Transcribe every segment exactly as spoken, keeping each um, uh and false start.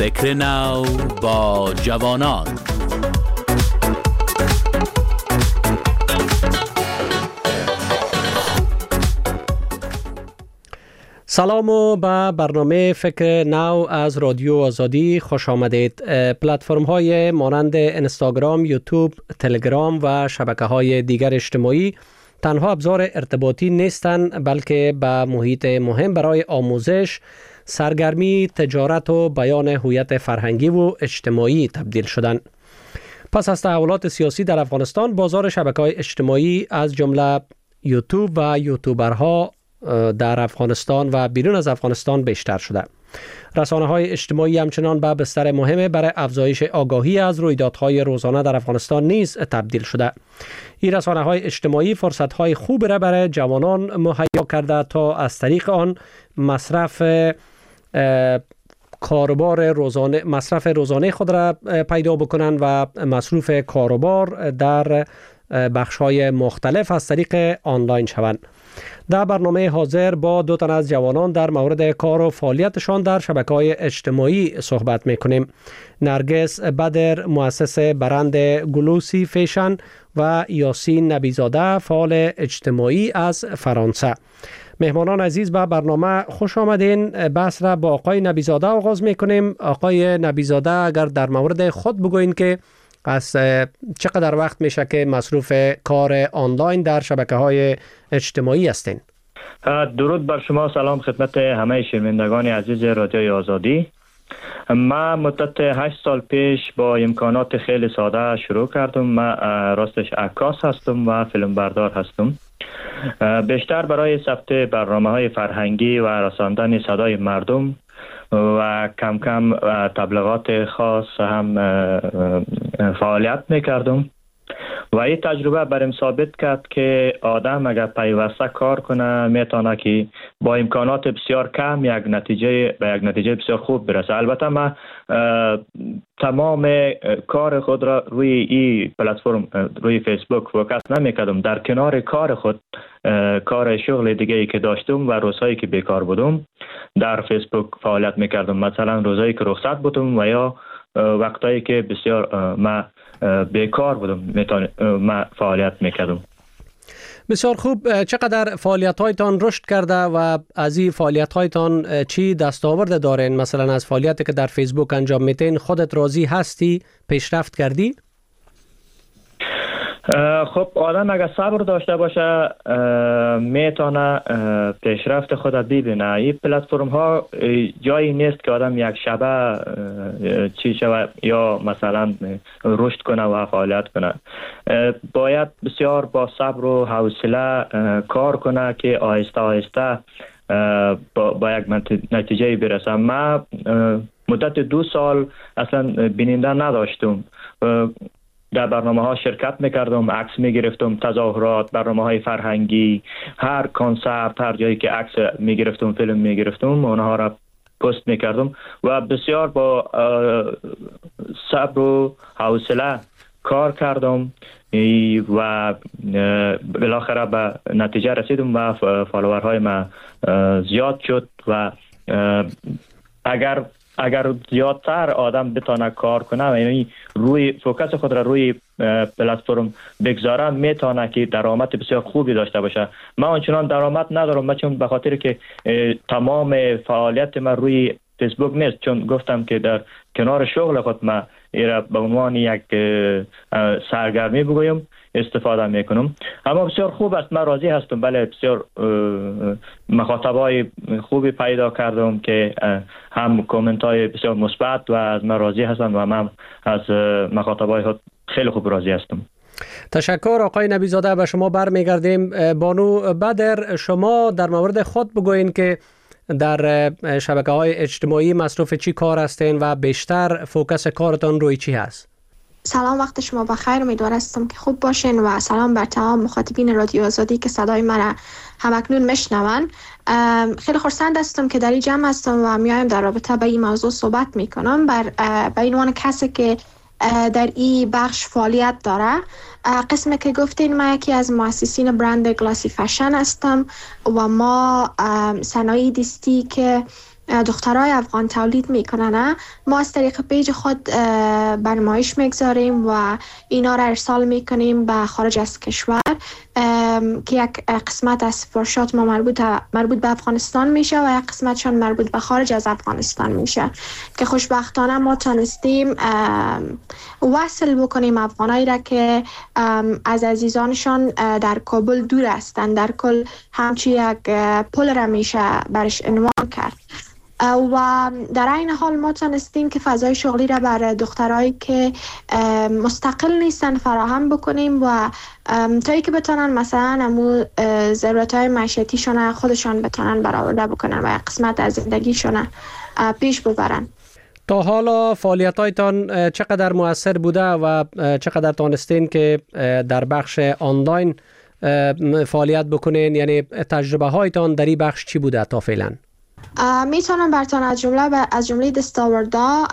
فکر نو با جوانان. سلام و به برنامه فکر نو از رادیو آزادی خوش آمدید. پلتفرم های مانند اینستاگرام، یوتیوب، تلگرام و شبکه های دیگر اجتماعی تنها ابزار ارتباطی نیستند، بلکه به محیط مهم برای آموزش، سرگرمی، تجارت و بیان هویت فرهنگی و اجتماعی تبدیل شدند. پس از تحولات سیاسی در افغانستان، بازار شبکه‌های اجتماعی از جمله یوتیوب و یوتیوبرها در افغانستان و بیرون از افغانستان بیشتر شده. رسانه‌های اجتماعی همچنان به بستر مهم برای افزایش آگاهی از رویدادهای روزانه در افغانستان نیز تبدیل شده. این رسانه‌های اجتماعی فرصت‌های خوب را برای جوانان مهیا کرده تا از طریق آن مصرف کاروبار روزانه مصرف روزانه خود را پیدا بکنند و مصروف کاروبار در بخش‌های مختلف از طریق آنلاین شوند. در برنامه حاضر با دو تن از جوانان در مورد کار و فعالیتشان در شبکه‌های اجتماعی صحبت می‌کنیم. نرگس بدر، مؤسس برند گلوسی فیشن، و یاسین نبیزاده، فعال اجتماعی از فرانسه. مهمانان عزیز، به برنامه خوش آمدین. بحث را با آقای نبیزاده آغاز می‌کنیم. آقای نبیزاده، اگر در مورد خود بگوین که از چقدر وقت میشه که مصروف کار آنلاین در شبکه‌های اجتماعی هستین؟ درود بر شما، سلام خدمت همه شنوندگان عزیز رادیوی آزادی. من مدت هشت سال پیش با امکانات خیلی ساده شروع کردم. من راستش عکاس هستم و فیلم بردار هستم. بیشتر برای ثبت برنامه‌های فرهنگی و رساندن صدای مردم و کم کم تبلیغات خاص هم فعالیت میکردم و این تجربه برام ثابت کرد که آدم اگر پیوسته کار کنه میتونه که با امکانات بسیار کم یک نتیجه به یک نتیجه بسیار خوب برسه. البته من تمام کار خود را روی این پلتفرم، روی فیسبوک فوکس نمیکردم. در کنار کار خود، کار شغل دیگه ای که داشتم و روزهایی که بیکار بودم در فیسبوک فعالیت میکردم. مثلا روزهایی که رخصت بودم و یا وقتایی که بسیار من بیکار بودم من فعالیت میکردم. بسیار خوب. چقدر فعالیت هایتان رشد کرده و از این فعالیت هایتان چی دستاورد دارین؟ مثلا از فعالیتی که در فیسبوک انجام میتین خودت راضی هستی؟ پیشرفت کردی؟ خب آدم اگر صبر داشته باشه میتونه پیشرفت خود ببینه. این پلتفرم ها جایی نیست که آدم یک شبه چی شود یا مثلا رشد کنه و فعالیت کنه. باید بسیار با صبر و حوصله کار کنه که آهسته آهسته با, با یک نتیجه برسه. من مدت دو سال اصلا بیننده نداشتم. در برنامه ها شرکت میکردم، عکس میگرفتم، تظاهرات، برنامه های فرهنگی، هر کنسرت، هر جایی که عکس میگرفتم، فیلم میگرفتم، اونها را پست میکردم و بسیار با صبر و حوصله کار کردم و بالاخره به نتیجه رسیدم و فالوورهای من زیاد شد و اگر اگر زیادتر آدم بتونه کار کنه، یعنی روی فوکس خود را روی پلتفرم بگذاره، میتونه که درآمد بسیار خوبی داشته باشه. من آنچنان درآمد ندارم، من چون به خاطر که تمام فعالیت من روی فیسبوک نیست، چون گفتم که در کنار شغل خود من ایرا به عنوان یک سرگرمی بگویم استفاده میکنم. اما بسیار خوب است، من راضی هستم. بله، بسیار مخاطبای خوبی پیدا کردم که هم کامنت های بسیار مثبت و از من راضی هستن و من از مخاطبای خود خیلی خوب راضی هستم. تشکر آقای نبیزاده. به شما برمیگردیم. بانو بدر، شما در مورد خود بگوین که در شبکه‌های اجتماعی مصروف چی کار هستین و بیشتر فوکس کارتان روی چی هست؟ سلام، وقت شما بخیر. امیدوارم که خوب باشین و سلام بر تمام مخاطبین رادیو آزادی که صدای مرا همکنون میشنون. خیلی خرسند هستم که در این جمع هستم و میایم در رابطه با این موضوع صحبت میکنم. بر به عنوان کسی که در این بخش فعالیت داره. قسمی که گفتین، من یکی از مؤسسین برند گلوسی فشن هستم و ما صنایع دستی که دخترای افغان تولید میکنن، ما از طریق پیج خود برنامه‌اش میگذاریم و اینا را ارسال میکنیم به خارج از کشور که یک قسمت از سفارشات ما مربوط مربوط به افغانستان میشه و یک قسمتشان مربوط به خارج از افغانستان میشه که خوشبختانه ما تونستیم وصل بکنیم افغانایی را که از عزیزانشان در کابل دور هستند. در کل همچی یک پل را میشه برش عنوان کرد و در این حال ما تونستیم که فضای شغلی را برای دخترایی که مستقل نیستن فراهم بکنیم و تا ای که بتونن مثلا امو ضرورتهای معیشتیشون خودشان بتونن برآورده بکنن و یک قسمت از زندگیشون پیش ببرن. تا حالا فعالیت‌هایتان چقدر مؤثر بوده و چقدر تونستین که در بخش آنلاین فعالیت بکنین؟ یعنی تجربه هایتان در این بخش چی بوده تا فعلا؟ میتونم براتون از جمله از جمله دستاوردها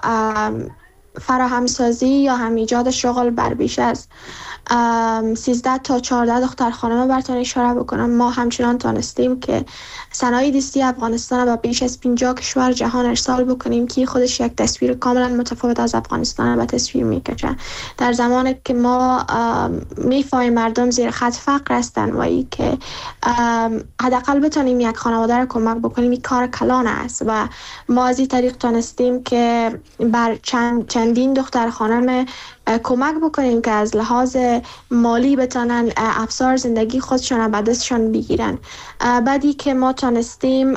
فراهم سازی یا هم ایجاد شغل بر بیش از سیزده تا چهارده دختر خانم براتون اشاره بکنم. ما همچنان تونستیم که صنایع دستی افغانستان با بیش از پنجاه کشور جهان ارسال بکنیم که خودش یک تصویر کاملا متفاوت از افغانستان به تصویر میکشه. در زمانی که ما میفهمیم مردم زیر خط فقر هستن و ای که حداقل بتونیم یک خانواده را کمک بکنیم، این کار کلان است و ما از این طریق تونستیم که بر چند چندین دختر خانم کمک بکنیم که از لحاظ مالی بتونن افزار زندگی خودشون به دستشون بگیرن. بعدی که ما تونستیم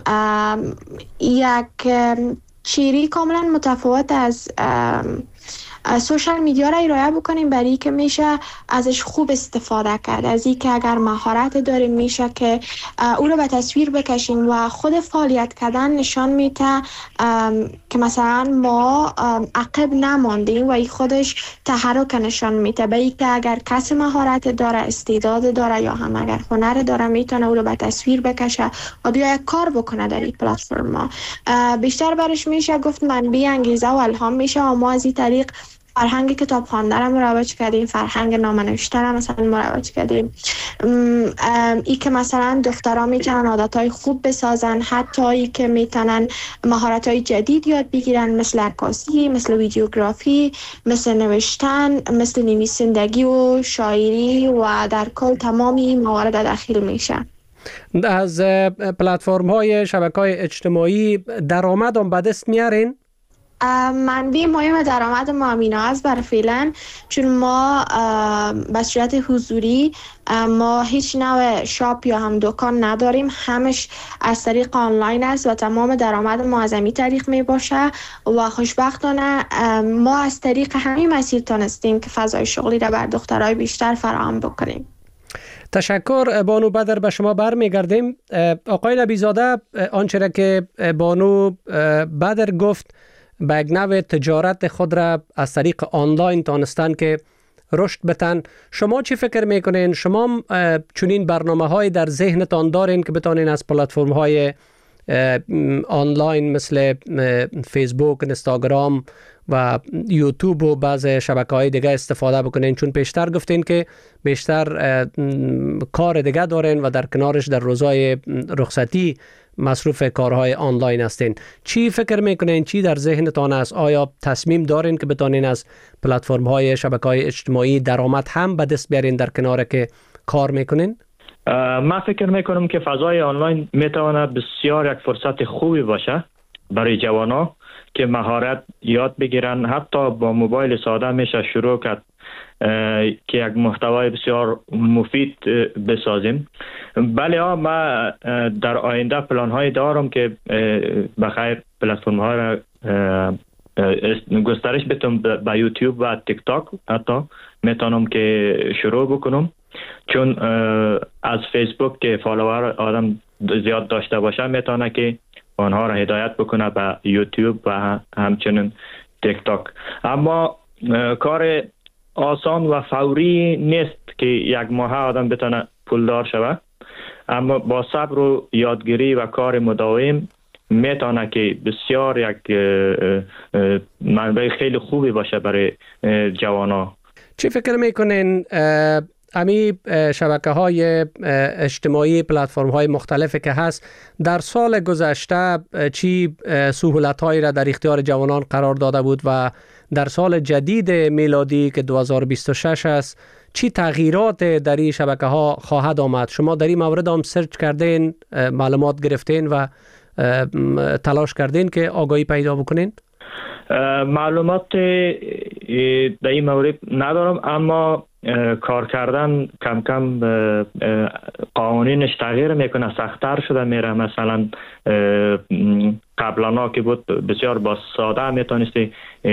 یک چیری کاملا متفاوت از سوشال میدیا را ارائه بکنیم برای که میشه ازش خوب استفاده کرد، از این که اگر مهارت داریم میشه که او رو به تصویر بکشیم و خود فعالیت کردن نشان میده که مثلا ما عقب نماندیم و این خودش تحرک نشان میده به این که اگر کسی مهارت داره، استعداد داره یا هم اگر هنر داره میتونه او رو به تصویر بکشه و بیا یک کار بکنه در این پلتفرم. بیشتر برش میشه گفت منبع انگیزه و الهام میشه و ما از این طریق فرهنگ کتاب خواندن رو مروج کردیم، فرهنگ نامه نوشتن رو مثلا مروج کردیم، ای که مثلا دخترها میتونن عادتهای خوب بسازن، حتی ای که میتونن مهارت‌های جدید یاد بگیرن مثل عکاسی، مثل ویدیوگرافی، مثل نوشتن، مثل نویسندگی و شاعری و در کل تمامی موارد داخل میشه. از پلتفرم های شبکه‌های اجتماعی درآمد هم به دست میارین؟ منبع مهم درآمد ما همینا است برای فعلا، چون ما به صورت حضوری ما هیچ نوع شاپ یا هم دکان نداریم، همش از طریق آنلاین است و تمام درآمد ما از همین طریق می باشه و خوشبختانه ما از طریق همین مسیر تونستیم که فضای شغلی را بر دخترای بیشتر فراهم بکنیم. تشکر بانو بدر، به شما برمیگردیم. آقای نبیزاده، آنچه را که بانو بدر گفت به یک نوع تجارت خود را از طریق آنلاین تانستن که رشد بتن، شما چی فکر میکنین؟ شما چنین برنامه های در ذهنتان دارین که بتانین از پلتفرم های آنلاین مثل فیسبوک، اینستاگرام و یوتیوب و بعض شبکه های دیگه استفاده بکنین؟ چون پیشتر گفتین که بیشتر کار دیگه دارین و در کنارش در روزهای رخصتی مصروف کارهای آنلاین هستین. چی فکر میکنین؟ چی در ذهنتان است؟ آیا تصمیم دارین که بتانین از پلتفرم های شبکه های اجتماعی درآمد هم به دست بیارین در کنار که کار میکنین؟ من فکر میکنم که فضای آنلاین میتونه بسیار یک فرصت خوبی باشه برای جوانان که مهارت یاد بگیرن. حتی با موبایل ساده میشه شروع کرد که یک محتوای بسیار مفید بسازیم. بله ها، ما در آینده پلان های دارم که بخیر پلتفرم ها را گسترش بدم به یوتیوب و تیک تاک، حتی میتونم که شروع بکنم، چون از فیسبوک که فالوور آدم زیاد داشته باشه میتونه که آنها را هدایت بکنه به یوتیوب و همچنین تیک تاک. اما کار آسان و فوری نیست که یک ماه آدم بتونه پولدار شود، اما با صبر و یادگیری و کار مداوم میتونه که بسیار یک منبع خیلی خوبی باشه برای جوانا. چی فکر میکنین امی شبکه های اجتماعی، پلتفرم های مختلفی که هست، در سال گذشته چی سهولت هایی را در اختیار جوانان قرار داده بود و در سال جدید میلادی که دو هزار و بیست و شش است چی تغییرات در این شبکه ها خواهد آمد؟ شما در این مورد هم سرچ کردین، معلومات گرفتین و تلاش کردین که آگاهی پیدا بکنین؟ معلومات در این مورد ندارم، اما کار کردن کم کم قوانینش تغییر میکنه، سخت‌تر شده میره. مثلا قبلا که بود بسیار با ساده میتونستی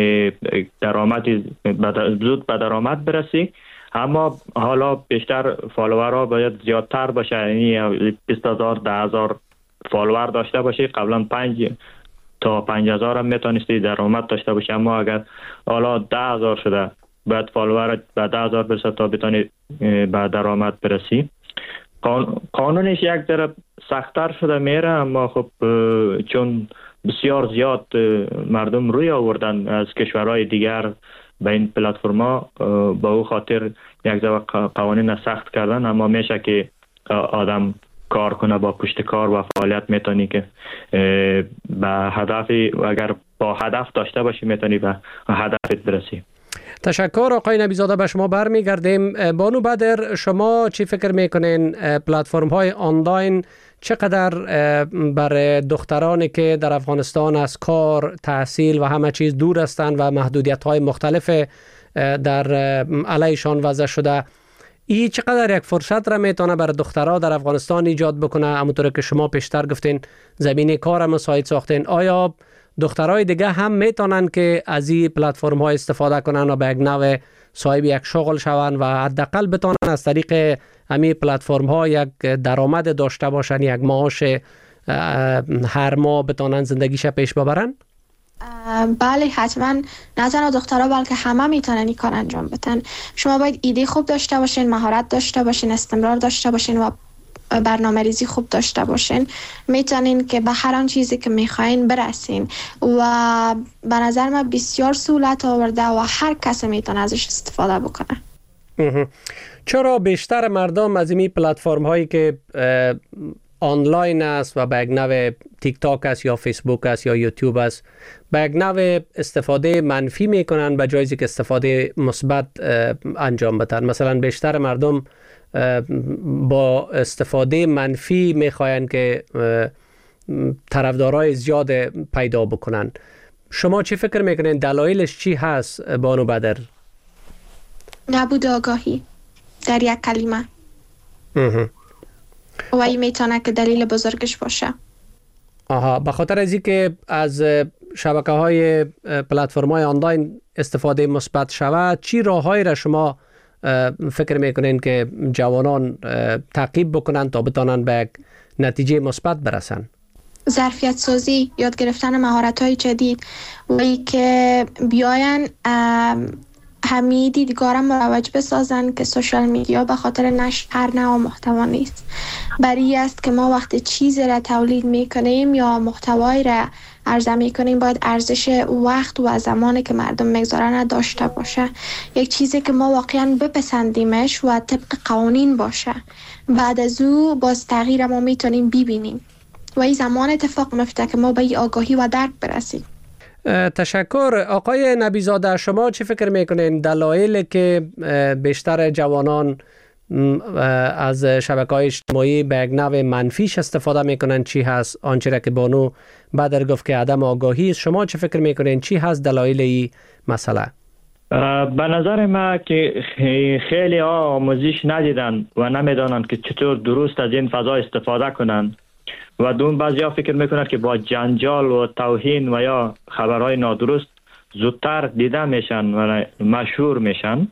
درآمدی زود به درآمد برسی، اما حالا بیشتر فالوورها باید زیادتر باشه، یعنی بیست هزار ده هزار فالوور داشته باشی. قبلا پنج تا پنج هزار هم میتونستی درآمد داشته باشی، اما اگر حالا ده هزار شده باید فالوور به ده هزار برسه تا بتونی به درآمد برسی. قانونش یک ذره سخت‌تر شده میره، اما خب چون بسیار زیاد مردم روی آوردن از کشورهای دیگر به این پلتفرما، به او خاطر یک ذره قوانین سخت کردن، اما میشه که آدم کار کنه با پشت کار و فعالیت میتونی که به هدفی، اگر با هدف داشته باشی میتونی به هدفت برسی. تشکر آقای نبیزاده، به شما برمیگردیم. بانو بدر، شما چی فکر میکنین پلتفرم های آنلاین چقدر برای دخترانی که در افغانستان از کار، تحصیل و همه چیز دور هستند و محدودیت های مختلف در علیشان وضع شده، این چقدر یک فرصت را میتونه برای دخترها در افغانستان ایجاد بکنه؟ همونطور که شما پیشتر گفتین زمینه کار مساعد ساختین، آیا دخترای دیگه هم میتونن که از این پلتفرم ها استفاده کنن و به یک نوع صاحب یک شغل شون و حداقل بتونن از طریق همین پلتفرم ها یک درآمد داشته باشن، یک معاش هر ماه بتونن زندگیش پیش ببرن؟ بله حتما، نه تنها دخترها بلکه همه میتونن این کار انجام بدن. شما باید ایده خوب داشته باشین، مهارت داشته باشین، استمرار داشته باشین و برنامه ریزی خوب داشته باشین، میتونین که به هر آن چیزی که میخواین برسین و به نظر من بسیار سهولت آورده و هر کس میتونه ازش استفاده بکنه. چرا بیشتر مردم از این پلتفرم هایی که آنلاین است و به یک نوع تیک تاک است یا فیسبوک است یا یوتیوب است به یک نوع استفاده منفی میکنن به جایزی که استفاده مثبت انجام بدن؟ مثلا بیشتر مردم با استفاده منفی میخواین که طرفدارای زیاد پیدا بکنن. شما چی فکر میکنین دلایلش چی هست بانو بدر؟ نبود آگاهی در یک کلمه و این میتونه که دلیل بزرگش باشه. آها، به خاطر از این که از شبکه های پلتفرم های آنلاین استفاده مثبت شود، چی راههایی را شما فکر میکنین که جوانان تعقیب بکنن تا بتانن به یک نتیجه مثبت برسن؟ ظرفیت سازی، یاد گرفتن مهارت های جدید و ای که بیاین همه دیدگارم مروج بسازن که سوشال میدیا به خاطر نشر هر نوع محتوا نیست. برای است که ما وقتی چیزی را تولید میکنیم یا محتوایی را عرضه میکنیم باید ارزش وقت و زمانی که مردم میگذارن داشته باشه، یک چیزی که ما واقعا بپسندیمش و طبق قوانین باشه. بعد از او باز تغییر ما میتونیم ببینیم و این زمان اتفاق میفته که ما به این آگاهی و درک برسیم. تشکر. آقای نبیزاده، شما چی فکر میکنین دلایلی که بیشتر جوانان از شبکه‌های اجتماعی به یک نوع منفیش استفاده میکنن چی هست؟ آنچه را که بانو بدر گفت که عدم آگاهی است، شما چی فکر میکنین چی هست دلایل این مسئله؟ به نظر ما که خیلی ها آموزش ندیدن و نمیدانند که چطور درست از این فضا استفاده کنند و دوم بعضی ها فکر میکنند که با جنجال و توهین و یا خبرهای نادرست زودتر دیده میشن و مشهور میشن.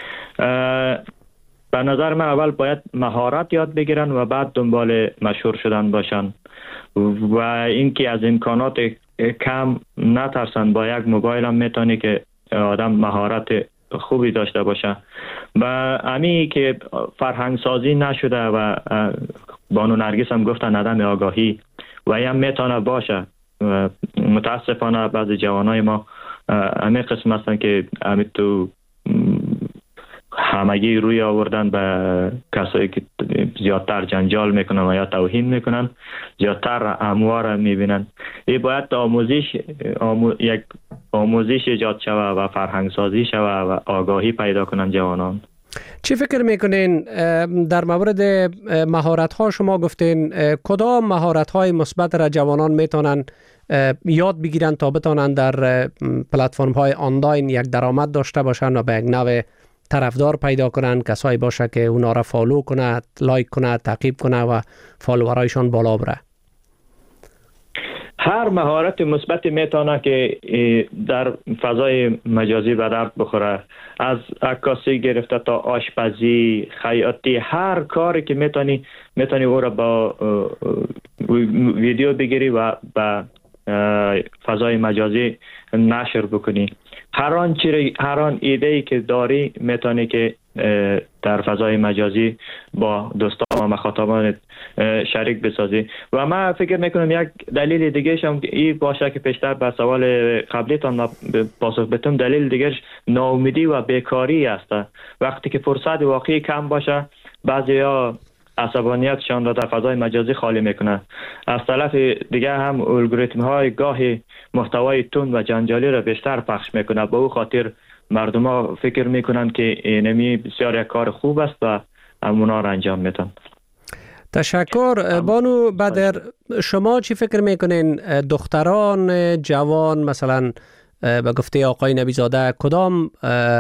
به نظر من اول باید مهارت یاد بگیرن و بعد دنبال مشهور شدن باشن و اینکه از امکانات کم نترسن. با یک موبایل هم میتونی که آدم مهارت خوبی داشته باشه و امی که فرهنگ سازی نشده و بانو نرگس هم گفتن عدم آگاهی و هم میتونه باشه. متاسفانه بعضی جوانای ما همین قسم هستن که همین تو همگی روی آوردن به کسایی که زیادتر جنجال میکنن و یا توهین میکنن، زیادتر اموار میبینن. این باید آموزش آمو... یک آموزش ایجاد شود و فرهنگ سازی شود و آگاهی پیدا کنن جوانان. چی فکر میکنین در مورد مهارت ها؟ شما گفتین کدام مهارت های مثبت را جوانان میتونن یاد بگیرن تا بتونن در پلتفرم های آنلاین یک درآمد داشته باشن و به یک نوع طرفدار پیدا کنن، کسایی باشه که اونا را فالو کنه، لایک کنه، تعقیب کنه و فالوورایشان بالا بره؟ هر مهارت مثبت میتونه که در فضای مجازی به درد بخوره، از عکاسی گرفته تا آشپزی، خیاطی، هر کاری که میتونی میتونی او را با ویدیو بگیری و با فضای مجازی نشر بکنی. هر آن چیزی، هر آن ایده‌ای که داری میتونی که در فضای مجازی با دوستان و مخاطبان شریک بسازی. و من فکر میکنم یک دلیل دیگه شم این باشه که پیشتر به سوال قبلیتان پاسخ بدم، دلیل دیگهش ناامیدی و بیکاری است. وقتی که فرصت واقعی کم باشه، بعضیا عصبانیتشان را در فضای مجازی خالی میکنه. از طرف دیگه هم الگوریتم های گاهی محتوای تند و جنجالی را بیشتر پخش میکنه. به او خاطر مردم ها فکر میکنن که اینمی بسیار یک کار خوب است و اونا را انجام میدن. تشکر. بانو بدر، شما چی فکر میکنین دختران جوان مثلا به گفته آقای نبی زاده کدام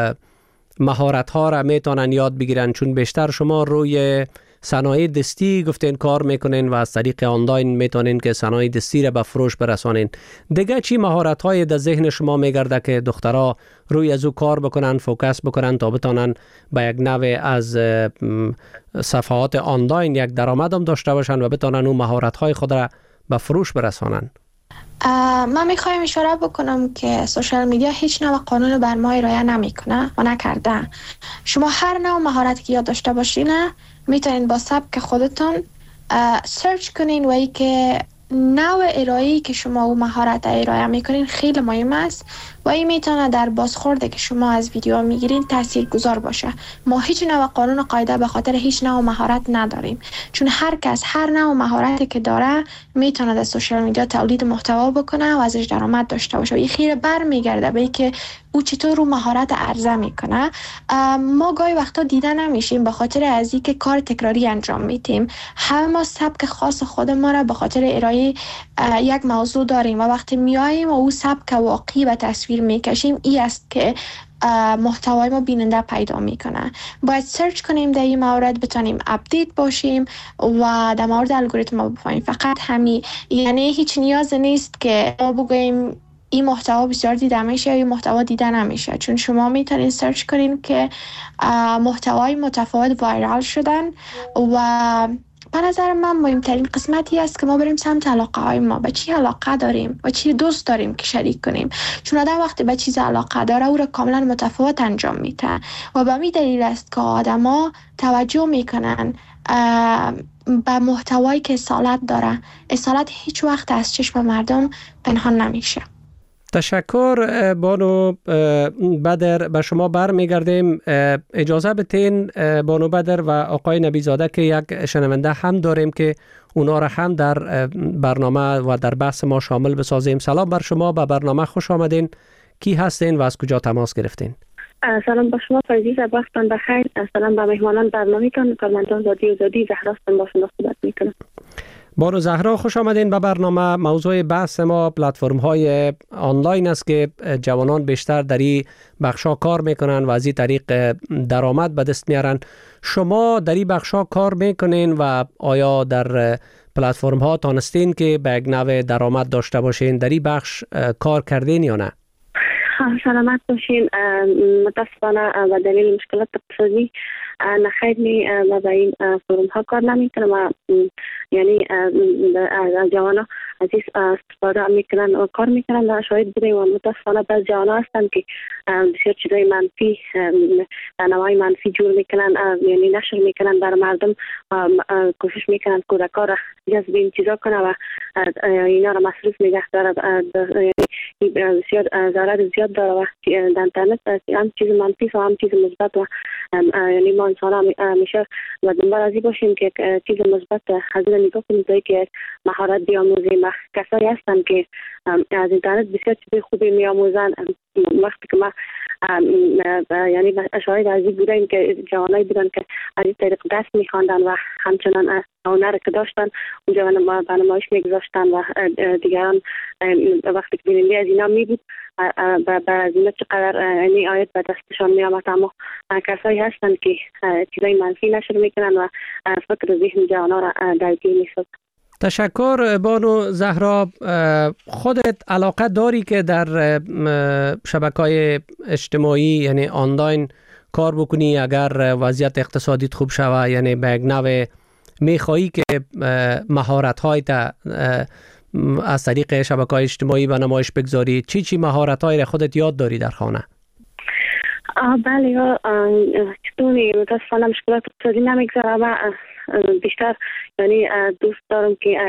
مهارت ها را میتونن یاد بگیرن؟ چون بیشتر شما روی صنایع دستی گفتین کار میکنین و از طریق آنلاین میتونین که صنایع دستی را به فروش برسانین. دیگه چی مهارت های در ذهن شما میگرده که دخترها روی از او کار بکنن، فوکس بکنن تا بتونن به یک نوع از صفحات آنلاین یک درآمد هم داشته باشن و بتونن اون مهارت های خود را به فروش برسانن؟ من میخوایم اشاره بکنم که سوشال میدیا هیچ نوع قانون بر ما ارائه نمیکنه و نکرده. شما هر نوع مهارتی که یاد داشته باشین میتونین با سبک خودتون سرچ کنین و ای که نوع ارائه‌ای که شما او مهارت ارائه میکنین خیلی مهم است و این میتونه در بازخورده که شما از ویدیو میگیرین تاثیرگذار باشه. ما هیچ نوع قانون و قاعده به خاطر هیچ نوع مهارت نداریم، چون هر کس هر نوع مهارتی که داره میتونه در سوشال میدیا تولید محتوا بکنه و ازش درآمد داشته باشه. این خیره برمیگرده به اینکه او چطور رو مهارت عرضه میکنه. ما گاهی وقتا دیده نمیشیم به خاطر از اینکه کار تکراری انجام میدیم. همه ما سبک خاص خود ما را به خاطر ارائه یک موضوع داریم و وقتی میاییم و او سبک واقعی و تصویر میکشیم، این است که محتوای ما بیننده پیدا میکنه. باید سرچ کنیم در این مورد، بتونیم اپدیت باشیم و در مورد الگوریتم ما بفهمیم. فقط همین، یعنی هیچ نیاز نیست که ما بگوییم این محتوا بسیار دیده میشه یا این محتوا دیده نمیشه، چون شما میتونین سرچ کنین که محتوای متفاوت وایرال شدن و به نظر من مهمترین قسمتی است که ما بریم سمت علاقه های ما، به چی علاقه داریم و چی دوست داریم که شریک کنیم. چون آدم وقتی به چیز علاقه داره او را کاملا متفاوت انجام میده و به می دلیل است که آدم ها توجه میکنن به محتوایی که اصالت داره. اصالت هیچ وقت از چشم مردم پنهان نمیشه. تشکر بانو بدر. به شما بر میگردیم. اجازه بتین بانو بدر و آقای نبی زاده که یک شنونده هم داریم که اونا را هم در برنامه و در بحث ما شامل بسازیم. سلام بر شما، به برنامه خوش آمدین. کی هستین و از کجا تماس گرفتین؟ سلام با شما فریدی، وقتتان بخیر. سلام به مهمانان برنامه کن کارمندان زادی و زادی. زهرا هستم، با شما صحبت میکنم. بانو زهرا خوش آمدین به برنامه. موضوع بحث ما پلتفرم های آنلاین است که جوانان بیشتر در این بخشا کار میکنن و از این طریق درآمد به دست میارن. شما در این بخشا کار میکنین و آیا در پلتفرم ها تانستین که به یک نوع درآمد داشته باشین؟ در این بخش کار کردین یا نه؟ سلامت باشین. متاسفانه و دلیل مشکلات اقتصادی نخیر می و با این فرم ها کار نمی کنم و یعنی جوانا از این استفاده میکنن و کار میکنن و شاید بودیم و متاسفانه بعض جوانان هستن که بسیار چیزای منفی نمای منفی جور میکنن، یعنی نشر میکنن در مردم، کوشش میکنن کودکان را جذب این چیزا کنه و اینا را مصروف نگه داره. یعنی بسیار ضرر زیاد داره و در اینترنت هم چیز منفی و هم چیز مثبت و یعنی ما انسان همیشه و دنبال ازی باشیم که چیز مثبت از این نگاه کنیم تا که مهارت بیاموزیم و کسایی هستن که از اینترنت بسیار چیز خوبی میاموزن. وقتی که ما یعنی شاید از این بودیم که جوانایی بودن که از این طریق دست میخواندن و همچنان هنر که داشتن اونجا به نمایش میگذاشتن و دیگران وقتی که بیننده از اینا می بود و از اینا چقدر یعنی آیت به دستشان می آمد. اما کسایی هستن که چیزای منفی نشر میکنن و فکر ذهن جوانا را درگیر میسازن. تشکر بانو زهرا. خودت علاقه داری که در شبکه‌های اجتماعی یعنی آنلاین کار بکنی اگر وضعیت اقتصادیت خوب شوه، یعنی به یک نوع میخواهی که مهارت‌های تا از طریق شبکه‌های اجتماعی به نمایش بگذاری؟ چی چی مهارت‌های را خودت یاد داری در خانه؟ بله یا چطوری متاسفانه مشکلات اقتصادی نمیگذاره و بیشتر یعنی دوست دارم که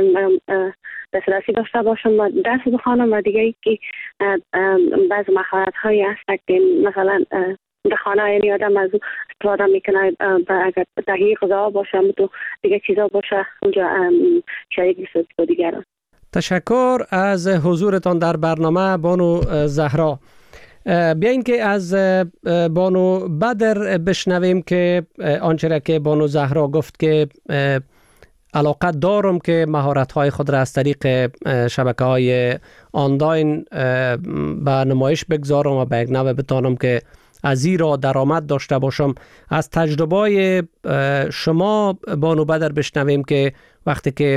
دسترسی داشته باشم و درس بخوانم و دیگه ای که بعض مهارت هایی هست که مثلا در خانه یعنی آدم از استفاده میکنه اگر تهیه غذا باشه تو دیگه چیزا باشه اونجا شریک بسید با دیگران. تشکر از حضورتان در برنامه بانو زهرا. بیاین که از بانو بدر بشنویم که آنچه را که بانو زهرا گفت که علاقه دارم که مهارت‌های خود را از طریق شبکه‌های آنلاین به نمایش بگذارم و به یک نوع بتانم که از زیرا درآمد داشته باشم. از تجربه شما بانو بدر بشنویم که وقتی که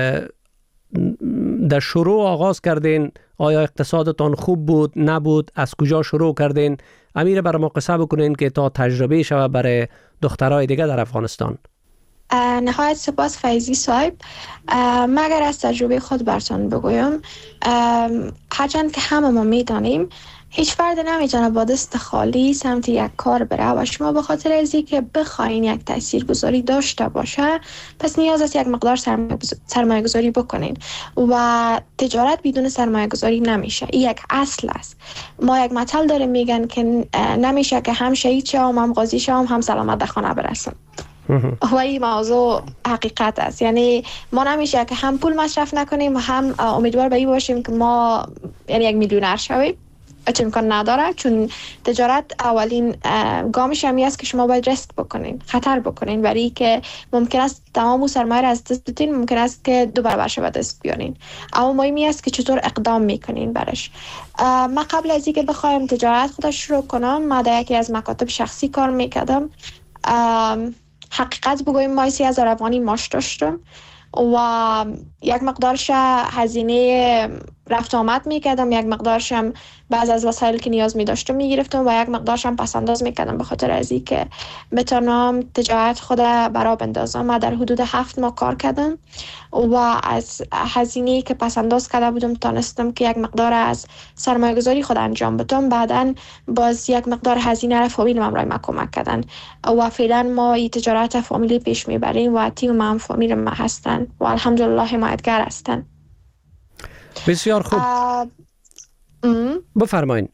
در شروع آغاز کردین آیا اقتصادتان خوب بود نبود، از کجا شروع کردین؟ امیر برای ما قصه بکنین که تا تجربه شوه برای دخترای دیگه در افغانستان. نهایت سپاس فیضی صاحب. مگر از تجربه خود براتون بگویم، هرچند که همه ما میدانیم هیچ فرد نمیتونه با دست خالی سمت یک کار بره و شما به خاطر ازی که بخواین یک تاثیرگذاری داشته باشه پس نیاز است یک مقدار سرمایه گذاری بکنین و تجارت بدون سرمایه گذاری نمیشه. این یک اصل است. ما یک مثل داریم میگن که نمیشه که هم شهید شوم هم غازی شوم هم سلامت به خانه برسم. و این موضوع حقیقت است. یعنی ما نمیشه که هم پول مصرف نکنیم و هم امیدوار به این باشیم که ما یعنی یک میلیونر شویم. چون امکان نداره، چون تجارت اولین گامش همی است که شما باید ریسک بکنین، خطر بکنین، برای که ممکن است تمام سرمایه را از دست بدین، ممکن است که دو برابر شود دست بیارین. اما مهمی است که چطور اقدام میکنین برش. ما قبل از اینکه بخوایم تجارت خودش شروع کنم، ما در یکی از مکاتب شخصی کار میکردم. حقیقت بگویم ما سی هزار افغانی معاش داشتم و یک مقدارش هزینه رفت آمد میکردم، یک مقدارش هم بعض از وسایل که نیاز می داشتم میگرفتم و یک مقدارش هم پس انداز میکردم به خاطر از این که بتونم تجارت خود برا بندازم. من در حدود هفت ماه کار کردم و از هزینه که پس انداز کرده بودم تانستم که یک مقدار از سرمایه گذاری خود انجام بدم. بعدن باز یک مقدار هزینه را فامیل من ما کمک کردن و فعلا ما این تجارت فامیلی پیش میبریم و تیم من فامیل ما هستن و الحمدلله حمایتگر هستن. بسیار خوب. بفرمایید.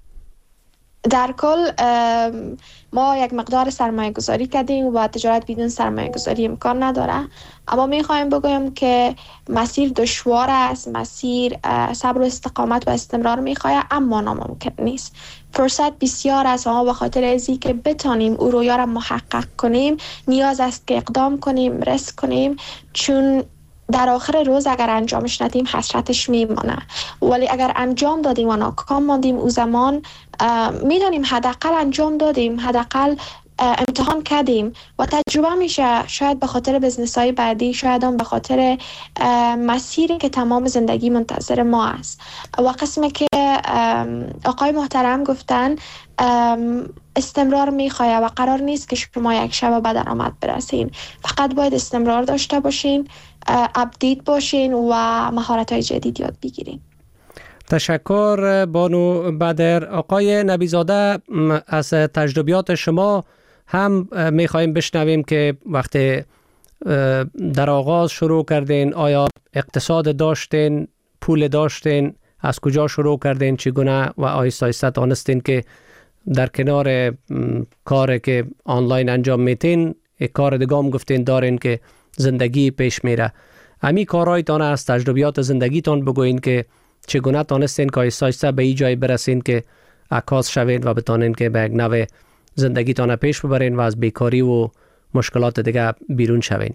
در کل ما یک مقدار سرمایه گذاری کردیم و تجارت بدون سرمایه گذاری امکان نداره. اما می خواهیم بگویم که مسیر دشوار است، مسیر صبر و استقامت و استمرار می خواهد، اما ناممکن نیست. فرصت بسیار است و ما به خاطر ازی که بتانیم او رویا را محقق کنیم نیاز است که اقدام کنیم، ریسک کنیم، چون در آخر روز اگر انجامش ندیم حسرتش میمانه. ولی اگر انجام دادیم و ناکام ماندیم او زمان میدانیم حداقل انجام دادیم، حداقل امتحان کردیم و تجربه میشه. شاید به خاطر بزنس های بعدی، شاید هم به خاطر مسیری که تمام زندگی منتظر ما است. و قسمی که آقای محترم گفتن استمرار میخواه و قرار نیست که شما یک شب به درآمد برسین. فقط باید استمرار داشته باشین، اپدیت باشین و مهارت‌های جدید یاد بگیرین. تشکر بانو بدر. آقای نبیزاده، از تجربیات شما هم میخوایم بشنویم که وقتی در آغاز شروع کردین آیا اقتصاد داشتین، پول داشتین، از کجا شروع کردین، چگونه و آیسته آیسته دانستین که در کنار کاری که آنلاین انجام میتین یک کار دیگه هم گفتین دارین که زندگی پیش میره. امی کارهایتان از تجربیات زندگیتان بگوین که چگونه تانستین که آیسته آیسته به این جای برسین که عکاس شوین و بتانین که به یک نوع زندگیتان پیش ببرین و از بیکاری و مشکلات دیگه بیرون شوین.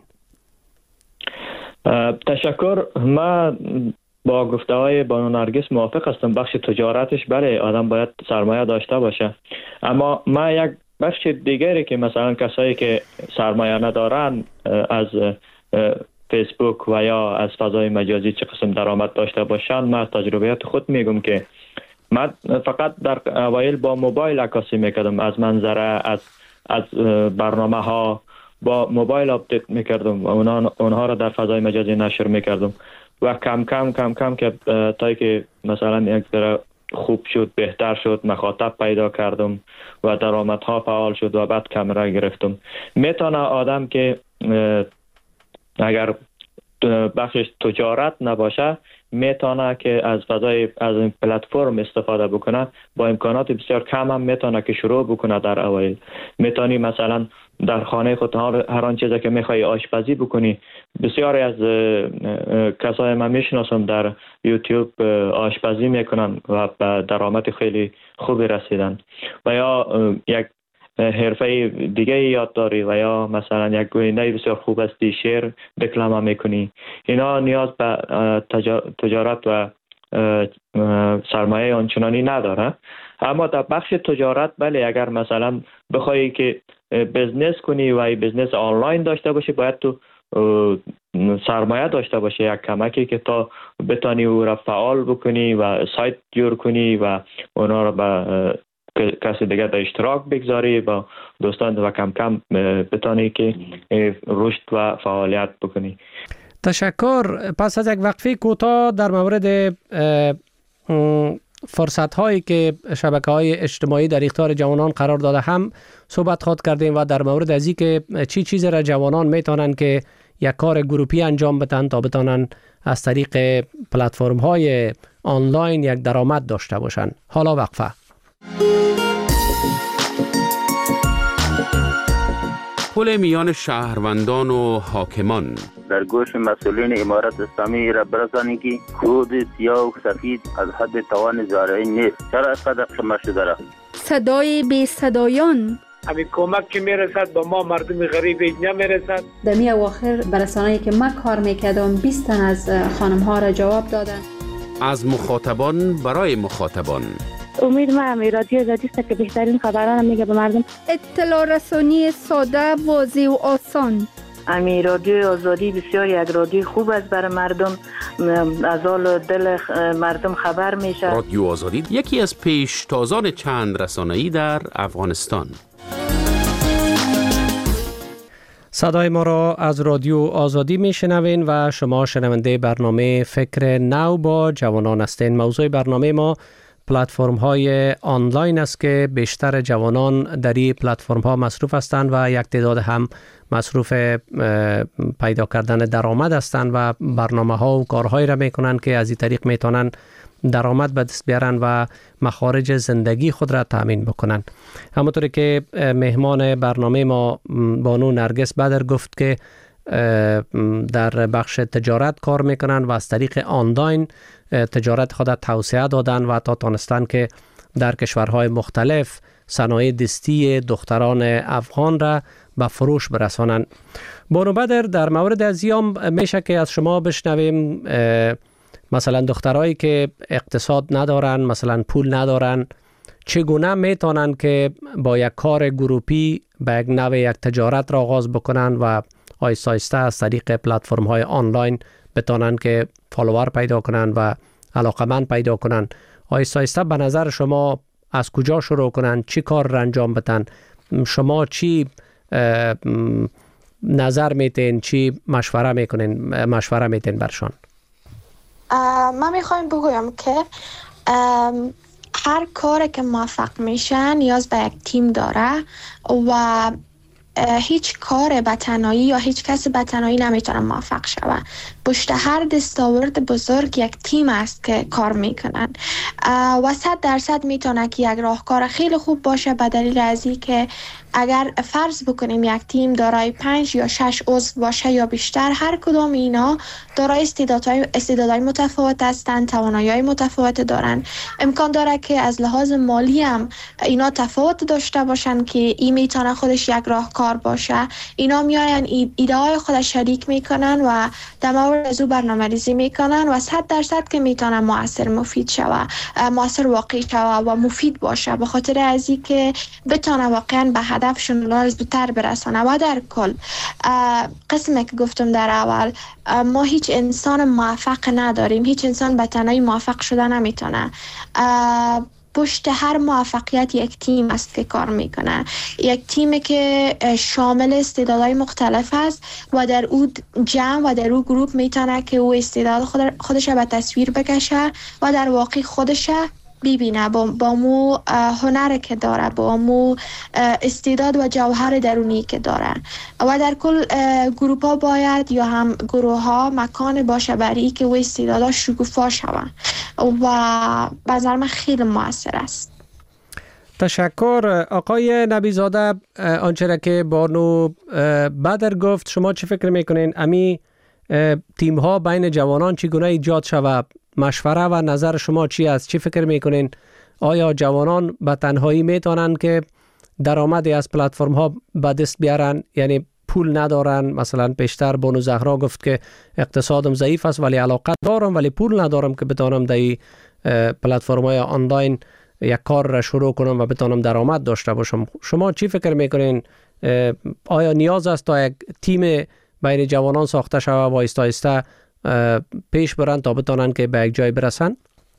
تشکر. من با گفته های بانو نرگس موافق هستم. بخش تجارتش بله آدم باید سرمایه داشته باشه، اما من یک بخش دیگری که مثلا کسایی که سرمایه ندارن از فیسبوک و یا از فضای مجازی چه قسم درآمد داشته باشن، من از تجربیات خود میگم که من فقط در اوایل با موبایل عکاسی میکردم، از منظره، از از برنامه ها با موبایل آپدیت میکردم و اونها اونها را در فضای مجازی نشر میکردم و کم کم کم کم که تا که مثلا یک ذره خوب شد، بهتر شد، مخاطب پیدا کردم و درآمدها فعال شد و بعد کامera گرفتم. میتونه آدم که اگر بخشش تجارت نباشه میتونه که از فضای از این پلتفرم استفاده بکنه، با امکانات بسیار کم هم میتونه که شروع بکنه. در اوایل میتونی مثلا در خانه خود هر آن چیزی که میخوای آشپزی بکنی. بسیاری از کسای من میشناسم در یوتیوب آشپزی میکنن و به درآمد خیلی خوبی رسیدن. و یا یک حرفه دیگه یاد داری و یا مثلا یک گوینده بسیار خوب هستی، شعر دکلمه میکنی، اینا نیاز به تجارت و سرمایه آنچنانی نداره. اما در بخش تجارت بله، اگر مثلا بخوایی که بزنس کنی و ای بزنس آنلاین داشته باشی، باید تو سرمایه داشته باشه، یک کمکی که تا بتانی او را فعال بکنی و سایت جور کنی و اونا را به کسی دیگه در اشتراک بگذاری با دوستان و کم کم بتانی که رشد و فعالیت بکنی. تشکر. پس از یک وقفه کوتاه در مورد فرصت هایی که شبکه های اجتماعی در اختیار جوانان قرار داده هم صحبت خواهد کردیم و در مورد ازی که چی چیز را جوانان میتونن که یک کار گروپی انجام بدن تا بتونن از طریق پلتفرم های آنلاین یک درآمد داشته باشن. حالا وقفه. پل میان شهروندان و حاکمان. در گوش مسئولین امارت اسلامی را برسانید که کود سیاه و سفید از حد توان زارعی نیست. چرا اینقدر شما شده را؟ صدای بی صدایان. همین کمک که میرسد با ما مردم غریب نمیرسد. در می اواخر برسانه‌ای که من کار میکردم بیست تن از خانم ها را جواب دادن. از مخاطبان برای مخاطبان. امید ما همی رادیو آزادی است که بهترین خبران میگه به مردم. اطلاع رسانی ساده، واضح و آسان. امی رادیو آزادی بسیار یک رادیو خوب است برای مردم، از حال دل مردم خبر میشه. رادیو آزادی یکی از پیشتازان چند رسانه‌ای در افغانستان. صدای ما را از رادیو آزادی میشنوین و شما شنونده برنامه فکر نو با جوانان هستین. موضوع برنامه ما پلتفرم های آنلاین است که بیشتر جوانان در این پلتفرم ها مصروف هستند و یک تعداد هم مصروف پیدا کردن درآمد هستند و برنامه ها و کارهایی را میکنند که از این طریق میتونن درآمد به دست بیارن و مخارج زندگی خود را تامین بکنن. همونطوری که مهمان برنامه ما بانو نرگس بدر گفت که در بخش تجارت کار میکنن و از طریق آنلاین تجارت خود توسعه دادن و تا تانستن که در کشورهای مختلف صنایع دستی دختران افغان را به فروش برسانند. بانو بدر، در مورد ازیام میشه که از شما بشنویم مثلا دخترایی که اقتصاد ندارن، مثلا پول ندارن، چگونه میتونن که با یک کار گروپی به یک نوع یک تجارت را آغاز بکنن و آیسته آیسته از طریق پلتفرم های آنلاین بتونن که فالوور پیدا کنن و علاقمند پیدا کنن. آیسته آیسته به نظر شما از کجا شروع کنن، چی کار را انجام بدن؟ شما چی نظر میتین، چی مشوره میکنین مشوره میتین برشان؟ من میخوایم بگویم که هر کاری که موفق میشن نیاز به یک تیم داره و هیچ کار به تنهایی یا هیچ کس به تنهایی نمیتونه موفق شوه. پشت هر دستاورد بزرگ یک تیم است که کار میکنن و صد درصد میتونه که یک راهکار خیلی خوب باشه، به دلیل از این که اگر فرض بکنیم یک تیم دارای پنج یا شش عضو باشه یا بیشتر، هر کدام اینا دارای استعدادهای استعدادهای متفاوت هستند، توانایی‌های متفاوت دارن. امکان داره که از لحاظ مالی هم اینا تفاوت داشته باشن که این میتونه خودش یک راهکار باشه. اینا میاین ایده های خودش شریک میکنن و در مورد از او برنامه‌ریزی میکنن و صد درصد که میتونه موثر مفید شوه، موثر واقعی شوه و مفید باشه، به خاطر از این که بتونه واقعا به هدفشون را زودتر برسانه. و در کل قسمی که گفتم در اول، ما هیچ انسان موفق نداریم، هیچ انسان به تنهایی موفق شده نمیتونه. پشت هر موفقیت یک تیم است که کار میکنه، یک تیمی که شامل استعدادهای مختلف است و در او جمع و در او گروپ میتونه که او استعداد خودش به تصویر بکشه و در واقع خودش ببینه با, با مو هنر که داره، با مو استعداد و جوهر درونی که داره. و در کل گروپ ها باید یا هم گروه ها مکان باشه برای که او استعداد شکوفا شوه و به نظر من خیلی موثر است. تشکر آقای نبیزاده. آنچه که بانو بدر گفت، شما چی فکر میکنین امی تیم ها بین جوانان چگونه ایجاد شود؟ مشوره و نظر شما چی است؟ چی فکر میکنین؟ آیا جوانان به تنهایی میتونن که درآمدی از پلتفرم ها به دست بیارن، یعنی پول ندارن؟ مثلا پیشتر بانو زهرا گفت که اقتصادم ضعیف است ولی علاقه دارم ولی پول ندارم که بتونم در این پلتفرم های آنلاین یک کار را شروع کنم و بتونم درآمد داشته باشم. شما چی فکر میکنین؟ آیا نیاز است تا یک تیم بین جوانان ساخته شود و آهسته آهسته پیش برن تا بتونن که به یک جای برسن؟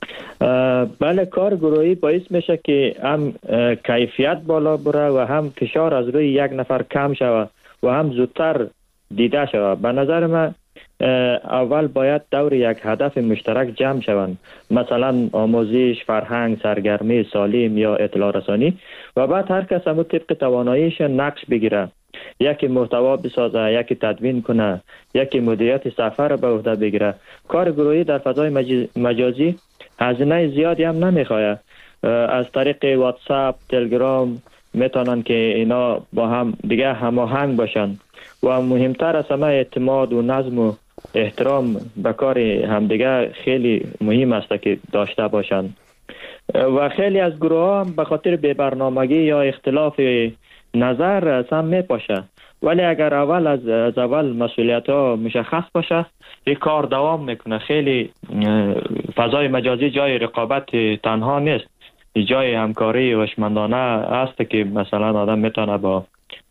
بله، کار گروهی باعث میشه که هم کیفیت بالا بره و هم فشار از روی یک نفر کم شود و هم زودتر دیده شود. به نظر من اول باید دور یک هدف مشترک جمع شوند، مثلا آموزش، فرهنگ، سرگرمی سالم یا اطلاع رسانی، و بعد هر کس هم طبق تواناییش نقش بگیره، یکی محتوا بسازه، یکی تدوین کنه، یکی مدیریت سفر به عهده بگیره. کار گروهی در فضای مجازی هزینه زیادی هم نمیخواد. از طریق واتساپ، تلگرام میتونن که اینا با هم دیگه هماهنگ باشن و مهمتر از همه اعتماد و نظم و احترام به کار همدیگه خیلی مهم است که داشته باشن. و خیلی از گروه ها هم به خاطر بی برنامگی یا اختلاف نظر سم میپاشه، ولی اگر اول از, از اول مسئولیت ها مشخص باشه این کار دوام میکنه. خیلی فضای مجازی جای رقابت تنها نیست، جای همکاری هوشمندانه است که مثلا آدم میتونه با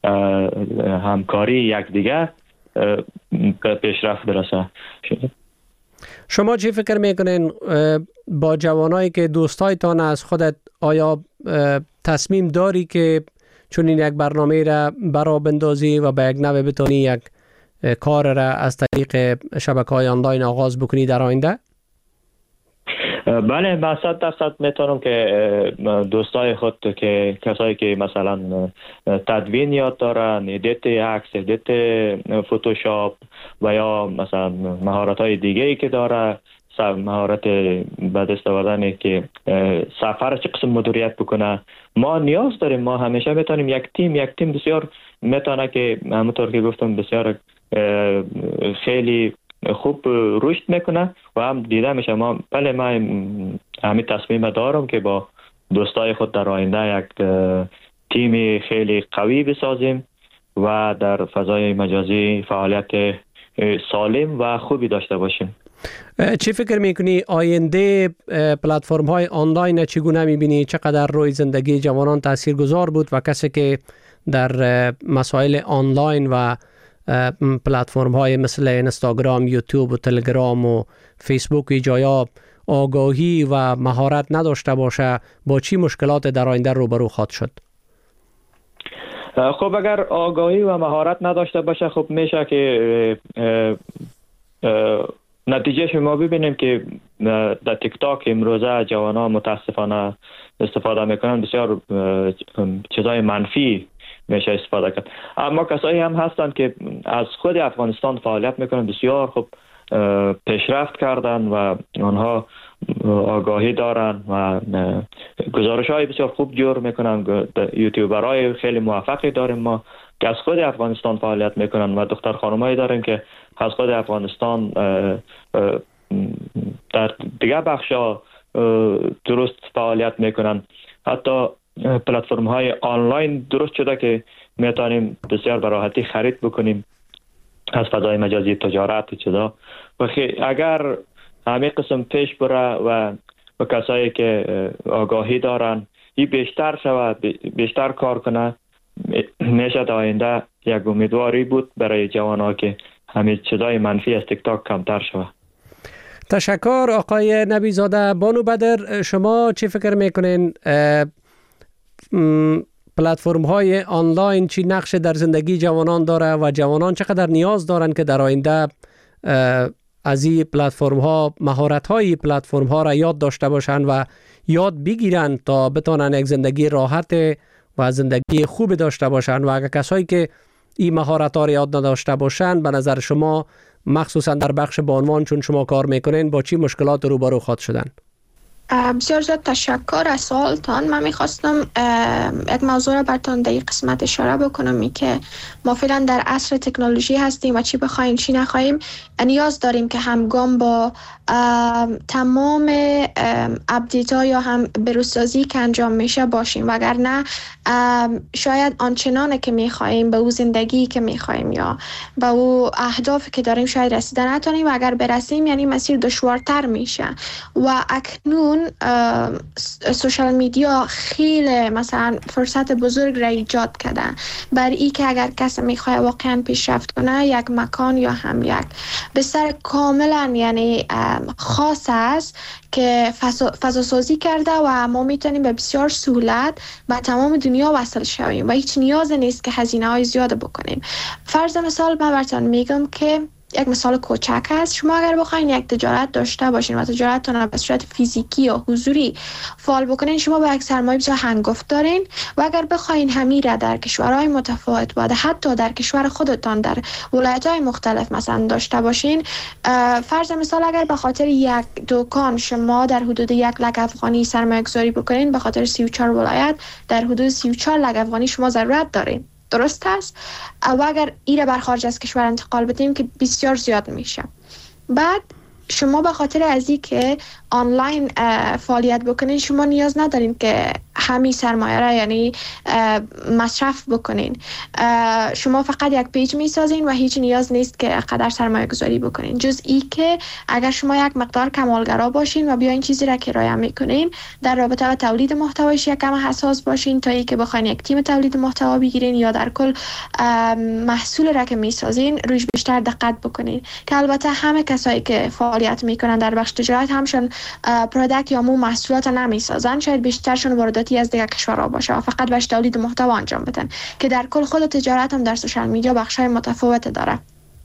همکاری یکدیگه به پیشرفت برسه. شما چی فکر میکنین با جوانایی که دوستایتان از خودت، آیا تصمیم داری که چون این یک برنامه را برا بندازی و به یک نوع بتونی یک کار را از طریق شبکه‌های آنلاین آغاز بکنی در آینده؟ بله، من صد درصد میتونم که دوستای خود که کسایی که مثلا تدوین یاد دارن، ادیت عکس، ادیت فتوشاپ و یا مثلا مهارت های دیگه ای که داره، مهارت به دست آوردن که سفر چه قسم مدیریت بکنه، ما نیاز داریم. ما همیشه میتونیم یک تیم یک تیم بسیار میتونه که همونطور که گفتم بسیار خیلی خوب رشد میکنه و هم دیده میشه. ما بله من همین تصمیم دارم که با دوستای خود در آینده یک تیم خیلی قوی بسازیم و در فضای مجازی فعالیت سالم و خوبی داشته باشیم. چی فکر میکنی آینده پلتفرم های آنلاین چگونه میبینی؟ چقدر روی زندگی جوانان تاثیرگذار بود و کسی که در مسائل آنلاین و پلتفرم های مثل اینستاگرام، یوتیوب و تلگرام و فیسبوک و جایا آگاهی و مهارت نداشته باشه با چی مشکلات در آینده روبرو خواهد شد؟ خب اگر آگاهی و مهارت نداشته باشه خب میشه که نتیجه شما ببینیم که در تیک تاک امروزه جوانان متاسفانه استفاده میکنن، بسیار چیزای منفی میشه استفاده کرد. اما کسایی هم هستن که از خود افغانستان فعالیت میکنن، بسیار خوب پیشرفت کردن و آنها آگاهی دارن و گزارش های بسیار خوب جور میکنن. یوتیوبرای خیلی موفقی داریم ما که از خود افغانستان فعالیت میکنن و دختر خانمایی داریم که از خود افغانستان در دیگه بخشا درست فعالیت میکنن. حتی پلتفرم های آنلاین درست شده که میتونیم بسیار به راحتی خرید بکنیم از فضای مجازی، تجارت چیزا. و اگر همین قسم پیش بره و و کسایی که آگاهی دارن این بیشتر شود، بیشتر کار کنه، میشه در آینده یک امیدواری بود برای جوانها که همین چیزای منفی از تیک تاک کمتر شود. تشکر آقای نبی زاده. بانو بدر، شما چی فکر میکنین پلتفرم های آنلاین چی نقش در زندگی جوانان داره و جوانان چقدر نیاز دارن که در آینده از این پلتفرم ها مهارت های پلتفرم ها را یاد داشته باشن و یاد بگیرن تا بتونن یک زندگی راحت و زندگی خوب داشته باشن؟ و اگر کسایی که این مهارت ها را یاد نداشته باشن، به نظر شما مخصوصا در بخش بانوان چون شما کار میکنین با چی مشکلات روبرو خواهد شدن؟ بسیار زیاد تشکر از سوالتان. من میخواستم یک موضوع را براتون در این قسمت اشاره بکنم، ای که ما فعلا در عصر تکنولوژی هستیم و چی بخوایم چی نخوایم نیاز داریم که همگام با تمام اپدیت ها یا هم بروزسازی که انجام میشه باشیم، وگرنه شاید آنچنانه که میخوایم به او زندگی که میخوایم یا به او اهدافی که داریم شاید رسیده نتونیم و اگر برسیم یعنی مسیر دشوارتر میشه. و اکنون سوشال میدیا خیلی مثلا فرصت بزرگ را ایجاد کردن برای ای که اگر کسی میخواد واقعا پیشرفت کنه، یک مکان یا هم یک بستر کاملا یعنی خاص است که فضا سازی کرده و ما میتونیم به بسیار سهولت به تمام دنیا وصل شویم و هیچ نیاز نیست که هزینه های زیاد بکنیم. فرض مثال من براتون میگم که یک مثال کوچک است. شما اگر بخواید یک تجارت داشته باشین و تجارتتون به صورت فیزیکی یا حضوری فعال بکنین، شما با یک سرمایه بسیار هنگفت دارین و اگر بخواین همین را در کشورهای متفاوت و حتی در کشور خودتان در ولایت‌های مختلف مثلا داشته باشین، فرض مثال اگر به خاطر یک دکان شما در حدود یک لک افغانی سرمایه گذاری بکنین، به خاطر سی و چهار ولایت در حدود سی و چهار لک افغانی شما ضرورت دارین. درست است؟ و اگر ایره بر خارج از کشور انتقال بدیم که بسیار زیاد میشه. بعد شما به خاطر از این که آنلاین فعالیت بکنین، شما نیاز ندارین که همین سرمایه را یعنی مصرف بکنین. شما فقط یک پیج میسازین و هیچ نیاز نیست که قدر سرمایه گذاری بکنین، جز ای که اگر شما یک مقدار کمالگرا باشین و بیاین چیزی را کرایه میکنین در رابطه با تولید محتوایش یک کم حساس باشین تا ای که بخواین یک تیم تولید محتوا بگیرین یا در کل محصول را که میسازین روش بیشتر دقت بکنین. که البته همه کسایی که فعالیت میکنن در بخش تجارت همشون پروداکت یا مو محصولات نمیسازن، شاید بیشترشون وارداتی از دیگر کشورها باشه و فقط باش تولید محتوا انجام بدن، که در کل خود تجارت هم در سوشال میدیا بخشای متفاوت داره.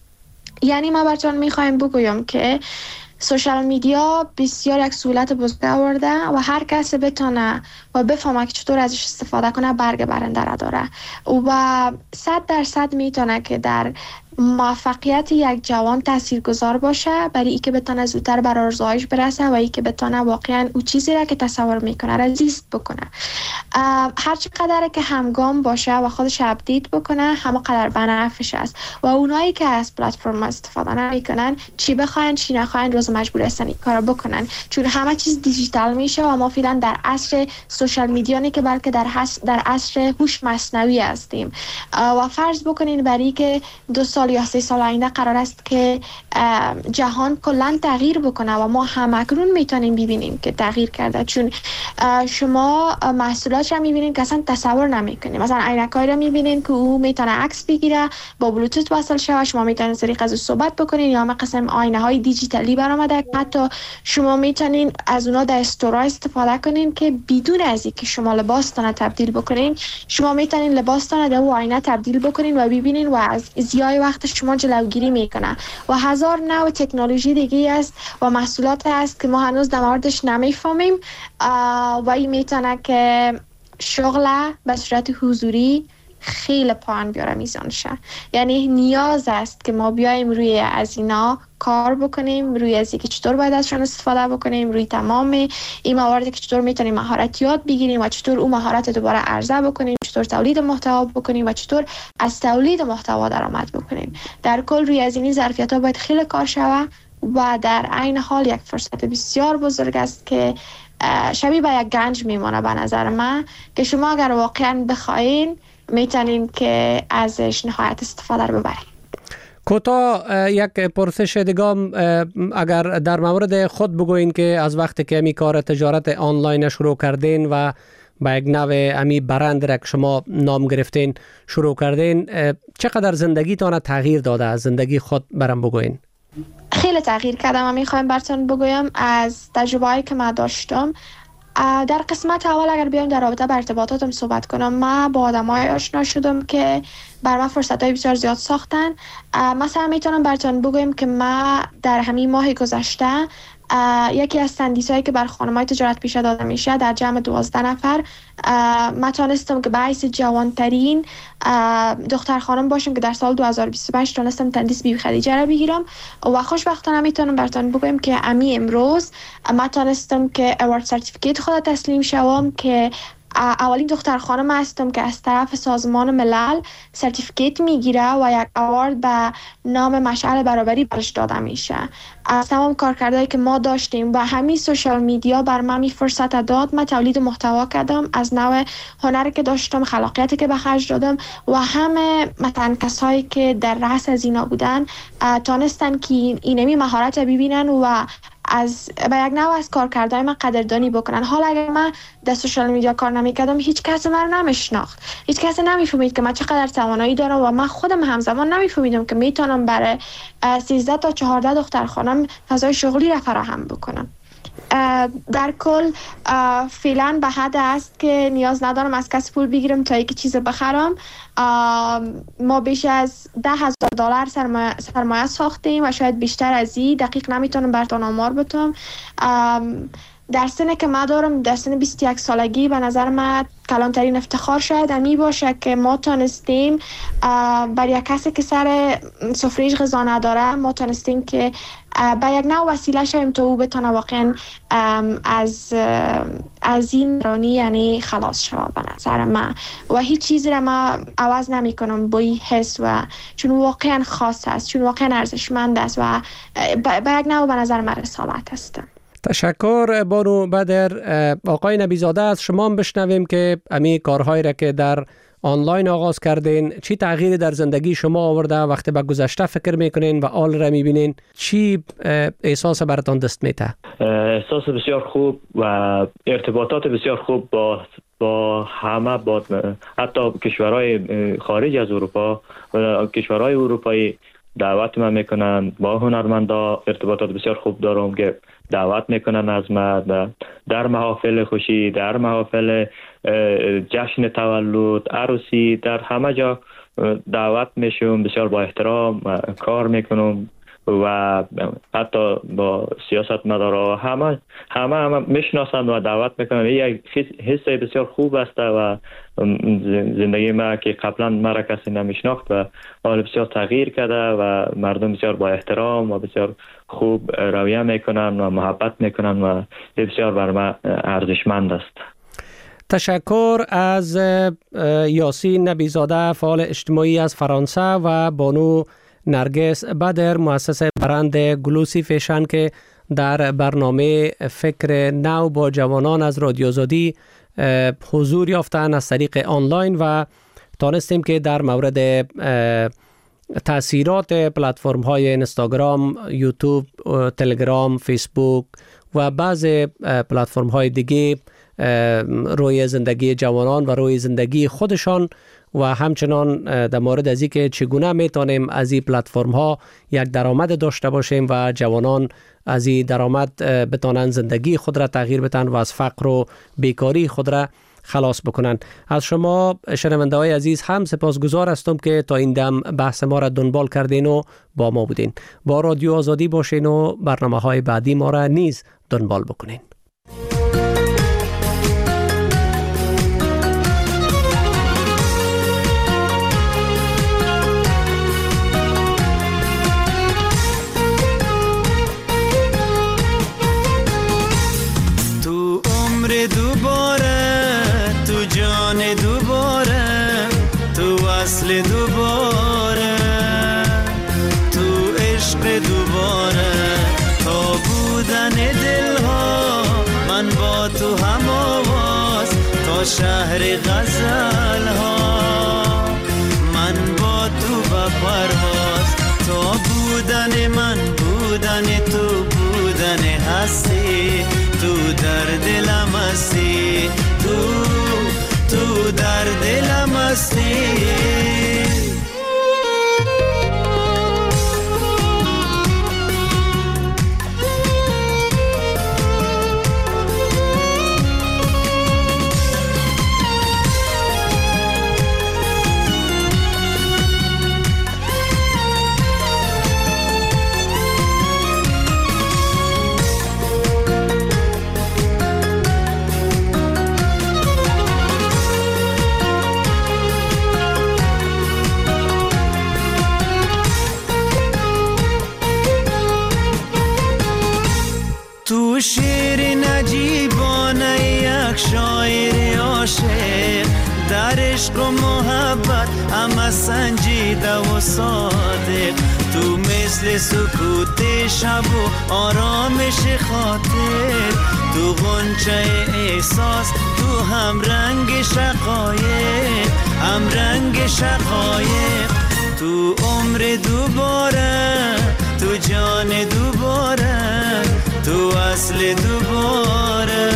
یعنی ما براتون میخوایم بگویم که سوشال میدیا بسیار یک سهولت بزرگ آورده و هر کس بتونه و بفهمه که چطور ازش استفاده کنه برگ برنده را داره و صد درصد میتونه که در موفقیت یک جوان تاثیرگذار باشه برای اینکه بتونه زودتر بر آرزوهایش برسه و اینکه بتونه واقعا اون چیزی را که تصور میکنه را زیست بکنه. هر چقدر که همگام باشه و خودش اپدیت بکنه همه قدر بنفعش است و اونایی که از پلتفرم استفاده نمیکنن چی بخواین چی نخواین روز مجبور هستن این کارو بکنن، چون همه چیز دیجیتال میشه و ما فعلا در عصر سوشال میدیا نه که بلکه در در عصر هوش مصنوعی هستیم. و فرض بکنین برای که دو سال سال یا سه سال آینده قرار است که جهان کلا تغییر بکنه و ما همکنون میتونیم ببینیم که تغییر کرده، چون شما محصولات را میبینید که اصلا تصور نمیکنید. مثلا عینک‌های را میبینید که او میتونه عکس بگیره، با بلوتوث وصل شوه، شما میتونید از طریق از صحبت بکنید، یا مثلا آینه های دیجیتالی برآمده، حتی شما میتونید از اونها در استورا استفاده کنین که بدون از اینکه شما لباستان تبدیل بکنین، شما میتونید لباستان در آینه تبدیل بکنین و ببینین و از ضیاع وقت شما جلوگیری میکنه. و هزار نوع تکنولوژی دیگه است و محصولات است که ما هنوز در موردش نمیفهمیم و این میتونه که شغل به صورت حضوری خیلی پایین بیاره میزانشه. یعنی نیاز است که ما بیایم روی از اینا کار بکنیم، روی از اینکه چطور باید ازشان استفاده بکنیم، روی تمام این مواردی که چطور میتونیم مهارت یاد بگیریم و چطور اون مهارت دوباره عرضه بکنیم، چطور تولید محتوا بکنیم و چطور از تولید محتوا درآمد بکنیم. در کل روی از این ظرفیت‌ها باید خیلی کار شود و در عین حال یک فرصت بسیار بزرگ است که شبیه به یک گنج میمونه به نظر من، که شما اگر واقعا بخواین میتونین که ازش نهایت استفاده رو ببرین. کوتاه یک پرسش دیگه، اگر در مورد خود بگوین که از وقتی که امی کار تجارت آنلاین شروع کردین و با یک نوع امی برند را که شما نام گرفتین شروع کردین، چقدر زندگیتان تغییر داده؟ از زندگی خود برام بگوین. خیلی تغییر کردم و میخوایم براتون بگویم از تجربه‌ای که من داشتم. در قسمت اول اگر بیایم در رابطه با ارتباطاتم صحبت کنم، من با آدمای آشنا شدم که بر من فرصتای بسیار زیاد ساختن. مثلا میتونم براتون بگویم که من در همین ماه گذشته یکی از تندیسایی که بر خانم‌های تجارت پیشه داده میشه در جمع دوازده نفر من تانستم که به حیث جوانترین دختر خانم باشم که در سال دو هزار و بیست و پنج تانستم تندیس بیبی خدیجه را بگیرم و خوشبختانه میتونم براتون بگویم که امی امروز من تانستم که اوارد سرتیفیکیت خود تسلیم شوم که اولین دختر خانم هستم که از طرف سازمان ملل سرتیفیکیت میگیره و یک اوارد به نام مشعل برابری برش داده میشه. از تمام کارکردهایی که ما داشتیم و همین سوشال میدیا بر من می فرصت داد، من تولید محتوا کردم از نوع هنری که داشتم، خلاقیتی که به خرج دادم و همه مثلا کسایی که در رأس از اینا بودن تانستن که اینمی مهارت ببینن و از به یک نوع از کارکردهای من قدردانی بکنن. حالا اگر من در سوشال میدیا کار نمیکردم، هیچ کس من نمیشناخت، هیچ کس نمیفهمید که من چقدر توانایی دارم و من خودم همزمان نمیفهمیدم که میتونم برای سیزده تا چهارده دختر خانم فضای شغلی را فراهم بکنم. در کل فعلا به حد است که نیاز ندارم از کسی پول بگیرم تا یک چیز بخرم. ما بیش از ده هزار دلار سرمایه, سرمایه ساختیم و شاید بیشتر از این، دقیق نمیتونم براتون آمار بدم. در سنی که ما دارم، در سن بیست و یک سالگی، به نظر من کلانترین افتخار شاید امی باشه که ما تانستیم برای یک کسی که سر سفره‌اش غذا نداره، ما تانستیم که با یک نوع وسیله شویم تا او بتونه واقعا از از این رانی یعنی خلاص شود به نظر من. و هیچ چیزی را من عوض نمی کنم با این حس، و چون واقعا خاص است، چون واقعا ارزشمند است و با یک نوع به نظر من رسالت است. تشکر بانو بدر. آقای نبیزاده، از شما هم بشنویم که امی کارهایی را که در آنلاین آغاز کردین چی تغییری در زندگی شما آورده؟ وقتی به گذشته فکر میکنین و آل را میبینین چی احساس براتون دست میده؟ احساس بسیار خوب و ارتباطات بسیار خوب با با همه، با حتی کشورهای خارج از اروپا و کشورهای اروپایی دعوت من میکنن. با هنرمندا ارتباطات بسیار خوب دارم که دعوت میکنن از من در محافل خوشی، در محافل جشن تولد، عروسی، در همه جا دعوت میشم. بسیار با احترام کار میکنم و حتی با سیاست مدارا همه همه همه میشناسن و دعوت میکنن. یک حس بسیار خوب است و زندگی ما که قبلا مرا کسی نمیشناخت و حال بسیار تغییر کرده و مردم بسیار با احترام و بسیار خوب رویه میکنن و محبت میکنن و بسیار بر من ارزشمند است. تشکر از یاسین نبیزاده، فعال اجتماعی از فرانسه، و بانو نرگس بدر، مؤسس برند گلوسی فیشن که در برنامه فکر نو با جوانان از رادیو آزادی حضور یافتن از طریق آنلاین و تانستیم که در مورد تأثیرات پلتفرم های اینستاگرام، یوتیوب، تلگرام، فیسبوک و بعض پلتفرم های دیگه روی زندگی جوانان و روی زندگی خودشان و همچنان در مورد از اینکه چگونه میتونیم از این پلتفرم ها یک درآمد داشته باشیم و جوانان از این درآمد بتونن زندگی خود را تغییر بدن و از فقر و بیکاری خود را خلاص بکنن. از شما شنونده های عزیز هم سپاسگزار هستم که تا این دم بحث ما را دنبال کردین و با ما بودین. با رادیو آزادی باشین و برنامه های بعدی ما را نیز دنبال بکنین. دوباره تو عشق دوباره تا بودن دلها من با تو هم آواز تا شهر غزل ها من با تو با پرواز تا بودن من بودن تو بودن هستی تو در دلم هستی تو تو در دلم هستی شیر نجیبانه یک شاعر عاشق در عشق و محبت همه سنجیده و صادق تو مثل سکوت شب و آرامش خاطر تو غنچه احساس تو هم رنگ شقایق هم رنگ شقایق تو عمر دوباره تو جان دوباره تو اصل دوباره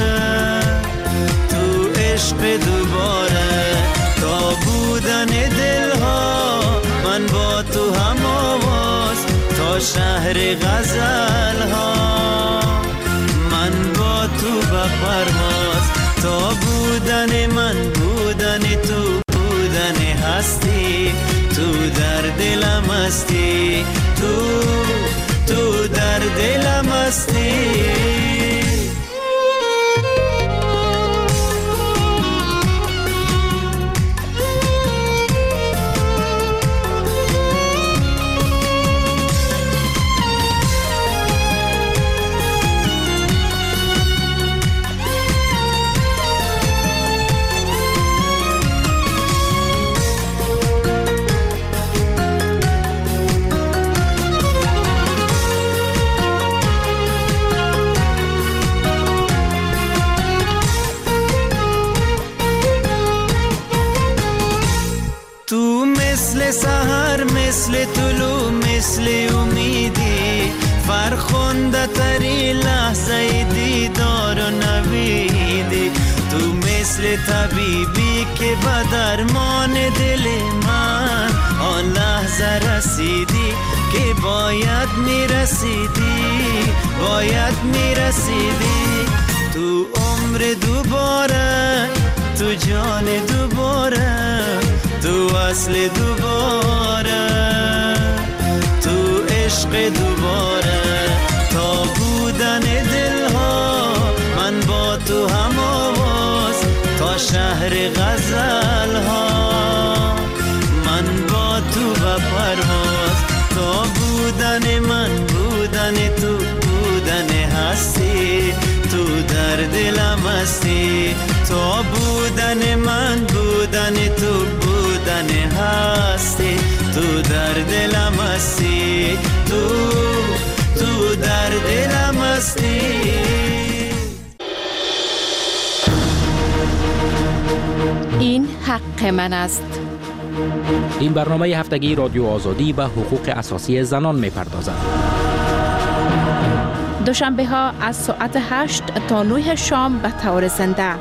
تو عشق دوباره تا بودن دلها من با تو هم آواز تا شهر غزل ها من با تو به پرواز تا بودن من بودن تو بودن هستی تو در دلم هستی تو تو در دلم هستی سحر مثل طلوع مثل امیدی فرخنده تری لحظه دیدار و نویدی تو مثل طبیبی که به درمان دل من آن لحظه رسیدی که باید میرسیدی باید میرسیدی تو عمر دوباره تو جان دوباره تو اصل دوباره تو عشق دوباره تا بودن دلها من با تو هم آواز تا شهر غزل ها من با تو به پرواز تا بودن من بودن تو بودن هستی تو در دلم هستی تا بودن من بودن تو بودن هستی تو در دلم هستی تو تو در دلم هستی این حق من است این برنامه هفتگی رادیو آزادی به حقوق اساسی زنان می‌پردازد. دوشنبه ها از ساعت هشت تا نه شام به طور زنده.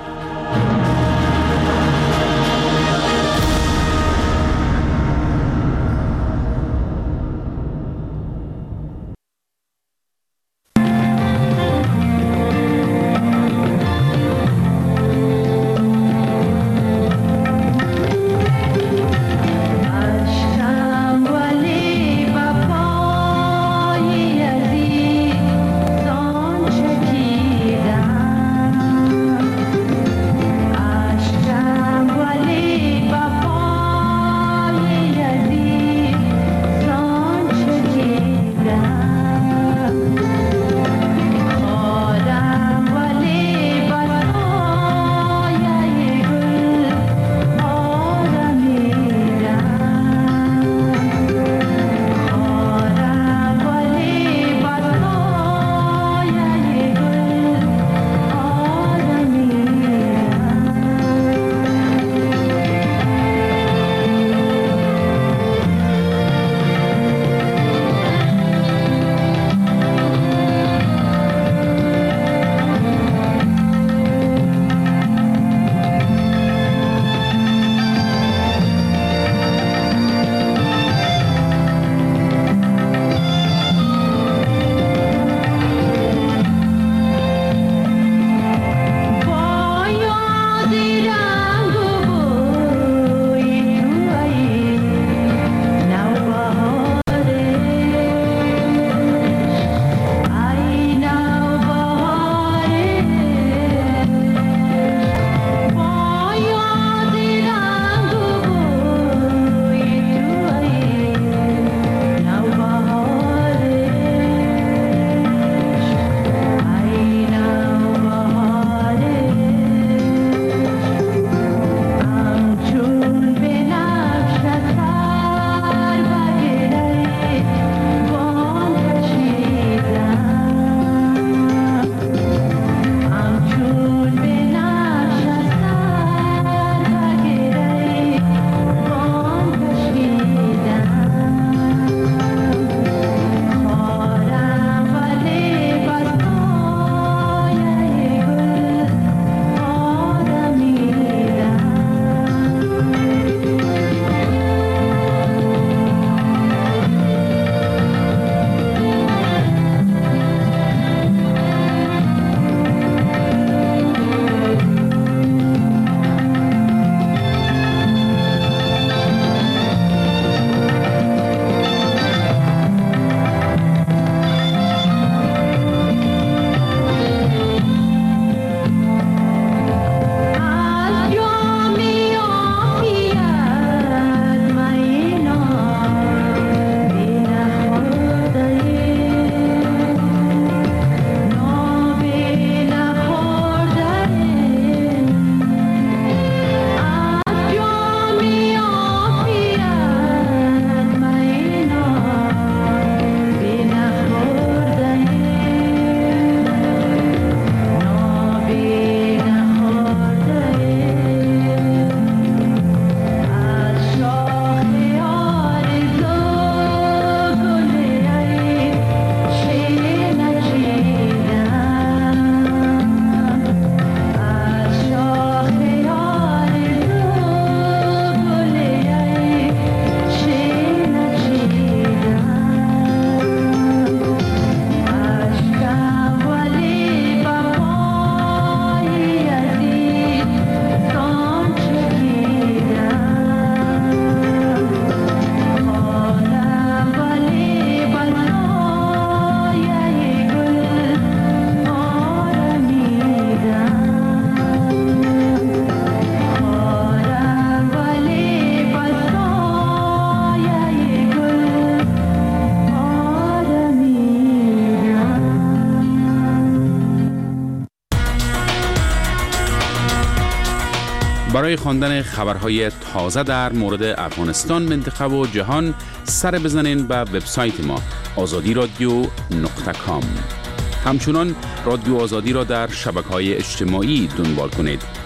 برای خواندن خبرهای تازه در مورد افغانستان، منطقه و جهان سر بزنین به وبسایت ما آزادی رادیو نقطه کام. همچنان رادیو آزادی را در شبکه‌های اجتماعی دنبال کنید: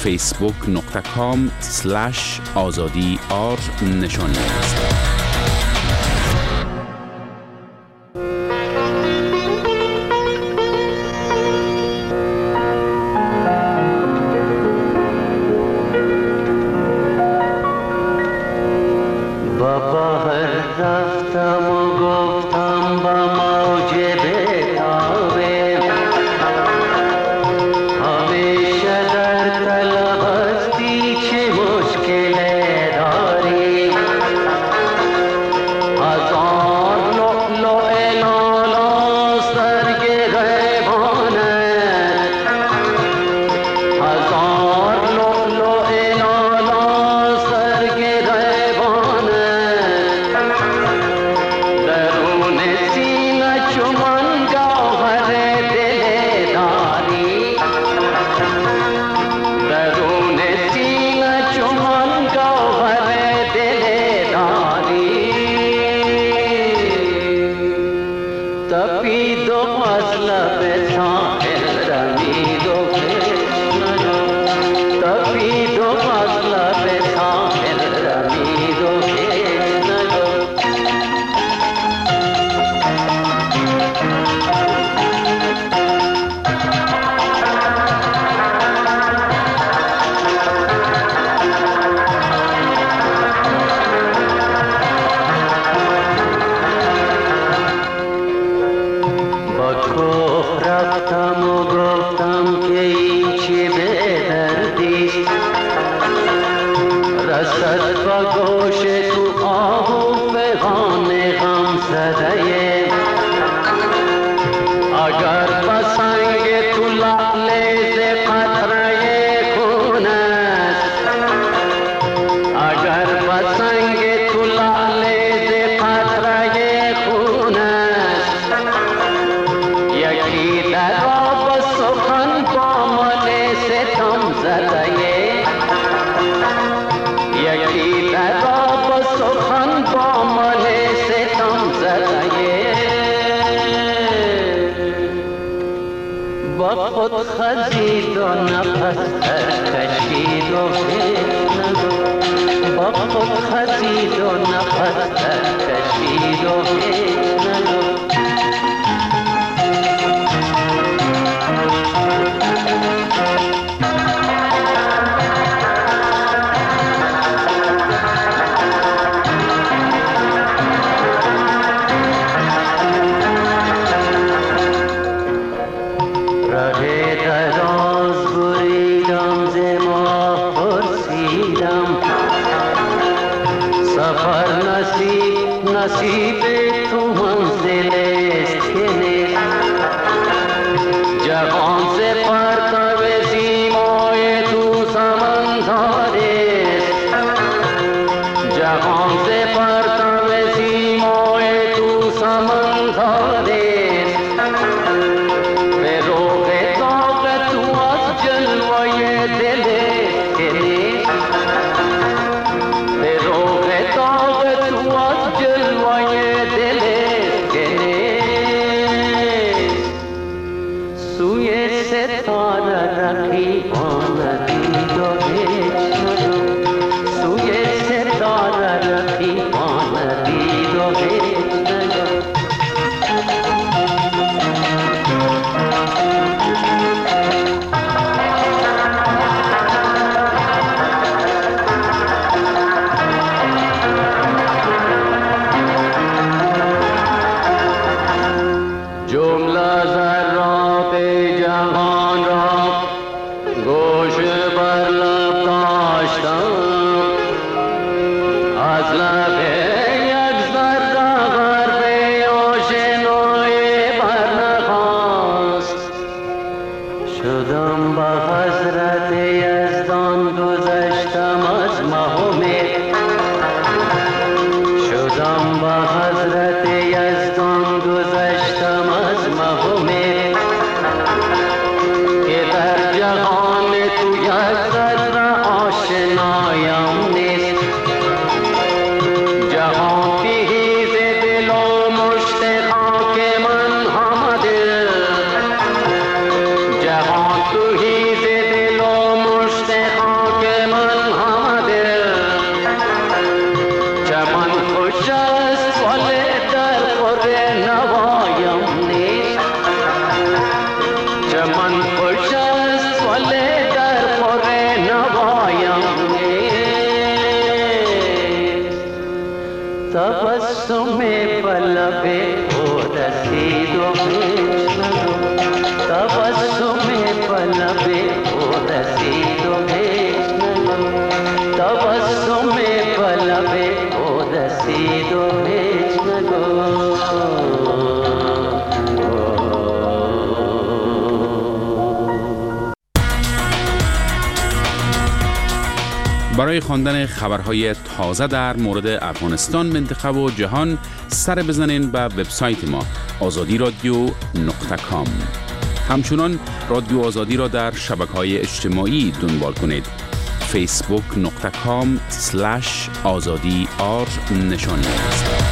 فیسبوک نقطه کام سلش آزادی آر نشان است. شدم با حضرت یزدان گذشتم از مهم برای خواندن خبرهای تازه در مورد افغانستان، منطقه و جهان سر بزنین به وبسایت ما آزادی رادیو نقطه کام. همچنان رادیو آزادی را در شبکه‌های اجتماعی دنبال کنید. فیسبوک نقطه کام سلش آزادی آر نشان است.